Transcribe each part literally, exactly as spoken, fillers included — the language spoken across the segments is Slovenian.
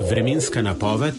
Vremenska napoved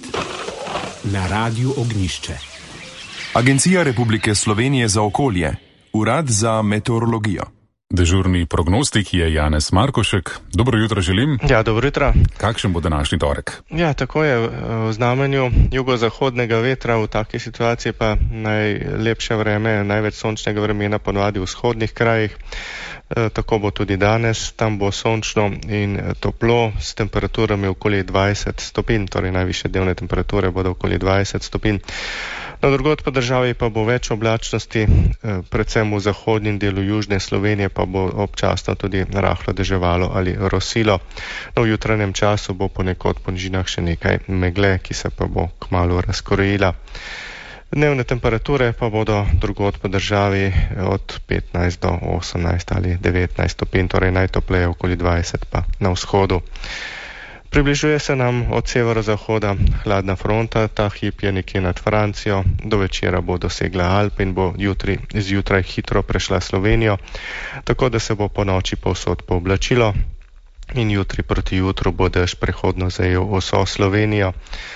na Radiu Ognjišče. Agencija Republike Slovenije za okolje, Urad za meteorologijo. Dežurni prognostik je Janez Markošek. Dobro jutro želim. Ja, dobro jutro. Kakšen bo današnji torek? Ja, tako je. V znamenju jugozahodnega vetra v taki situaciji pa najlepše vreme, največ sončnega vremena ponavadi v vzhodnih krajih. E, tako bo tudi danes. Tam bo sončno in toplo s temperaturami okoli dvajset stopinj, torej najvišje dnevne temperature bodo okoli dvajset stopinj. Na drugod po državi pa bo več oblačnosti, predvsem v zahodnim delu južne Slovenije pa bo občasno tudi rahlo deževalo ali rosilo. No, v jutranjem času bo ponekod po nižinah še nekaj megle, ki se pa bo kmalu razkorejila. Dnevne temperature pa bodo drugod po državi od petnajst do osemnajst ali devetnajst stopinj, torej najtopleje okoli dvajset pa na vzhodu. Približuje se nam od severozahoda hladna fronta, ta hip je nekje nad Francijo, do večera bo dosegla Alpe in bo jutri zjutraj hitro prešla Slovenijo, tako da se bo po noči povsod pooblačilo in jutri proti jutru bo dež prehodno zajel vso Slovenijo.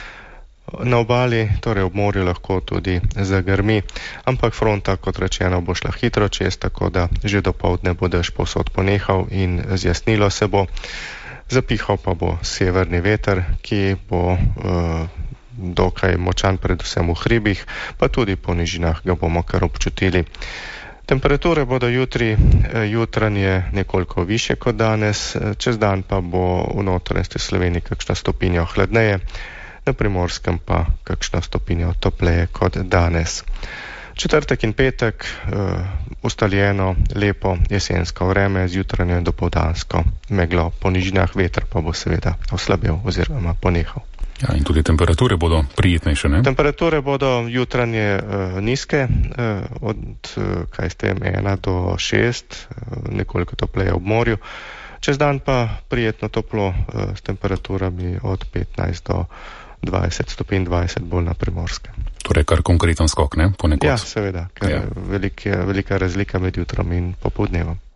Na obali, torej ob morju, lahko tudi zagrmi, ampak fronta, kot rečeno, bo šla hitro čez, tako da že dopoldne bo dež povsod ponehal in zjasnilo se bo. Zapihal pa bo severni veter, ki bo uh, dokaj močan predvsem v hribih, pa tudi po nižinah ga bomo kar občutili. Temperature bodo jutri jutranje nekoliko više kot danes, čez dan pa bo v notranjosti Slovenije kakšno stopinjo hladneje, na Primorskem pa kakšno stopinjo topleje kot danes. Četrtek in petek, uh, ustaljeno, lepo jesensko vreme z jutranjo in dopoldansko meglo, po nižinah veter pa bo seveda oslabel oziroma ponehal. Ja, in tudi temperature bodo prijetnejše, ne? Temperature bodo jutranje uh, nizke, uh, od uh, kaj s tem ena do šest, uh, nekoliko topleje ob morju. Čez dan pa prijetno toplo uh, s temperaturami od petnajst do dvajset stopinj, dvajset bolj na Primorskem. Torej kar konkreten skok, ne? Ponekod. Ja, seveda, ker ja. je velika, velika razlika med jutrom in popoldnevom.